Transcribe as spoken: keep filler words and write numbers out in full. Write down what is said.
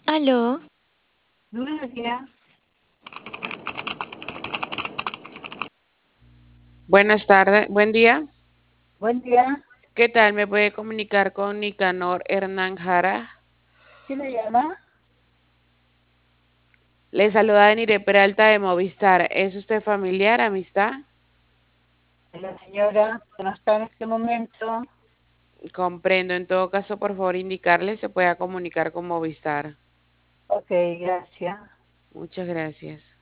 Aló, Buenos días. Buenas tardes, buen día. Buen día. ¿Qué tal? ¿Me puede comunicar con Nicanor Hernán Jara? ¿Quién le llama? Le saluda Denire Peralta de Movistar. ¿Es usted familiar, amistad? La señora que no está en este momento. Comprendo. En todo caso, por favor, indicarle se pueda comunicar con Movistar. Ok, gracias. Muchas gracias.